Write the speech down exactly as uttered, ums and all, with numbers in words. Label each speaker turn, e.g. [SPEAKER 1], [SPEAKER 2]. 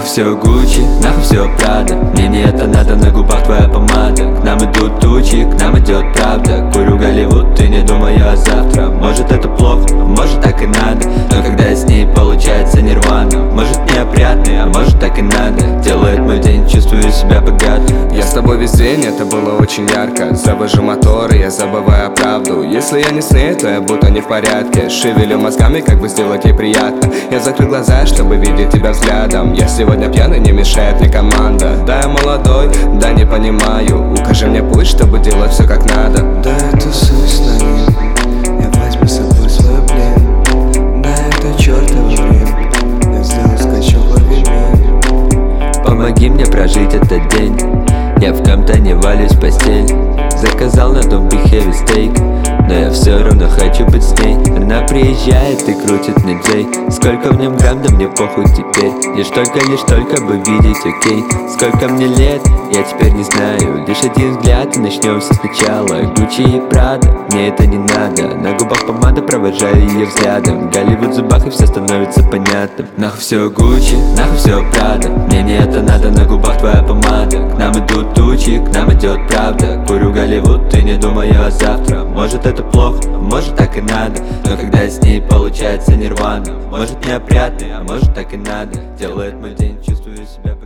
[SPEAKER 1] все Гуччи, нахуй все Прада. Мне не это надо, на губах твоя помада. К нам идут тучи, к нам идет правда. Курю Голливуд, ты не думаю о завтра. Может это плохо, может так и надо. Но когда с ней получается нирвана. Может неопрятный, а может так и надо. Делает мой день, чувствую себя богатым.
[SPEAKER 2] Я с тобой весь день, это было очень ярко. Завожу мотор, и я забываю правду. Если я не с ней, то я будто не в порядке. Шевелю мозгами, как бы сделать ей приятно. Я закрыл глаза, чтобы видеть тебя взглядом. Я сегодня пьяный, не мешает мне команда. Да, я молодой, да, не понимаю. Укажи мне путь, чтобы делать все как надо.
[SPEAKER 3] Да, я тусуюсь с ним, я возьму с собой свой блин. Да, это чёртово время, я сделаю скачок в лавине.
[SPEAKER 1] Помоги мне прожить этот день. Я в Камптоне валюсь в постель. Заказал на дом Big Heavy стейк, но я все равно хочу быть с ней. Она приезжает и крутит мне джей. Сколько в нем грамм, да мне похуй теперь. Лишь только, лишь только бы видеть, окей. Сколько мне лет, я теперь не знаю. Лишь один взгляд и начнем все сначала. Гуччи и Прада, мне это не надо. На губах помада, провожаю ее взглядом. Голливуд в зубах и все становится понятным. Нахуй все Гуччи, нахуй все Прада. Мне не это надо, на губах твоя помада. К нам идут тучи, к нам идет правда. Курю Голливуд, ты не думаю о завтра. Может это плохо, может так и надо. Но когда с ней получается нирвана. Может неопрятный, а может так и надо. Делает мой день, чувствую себя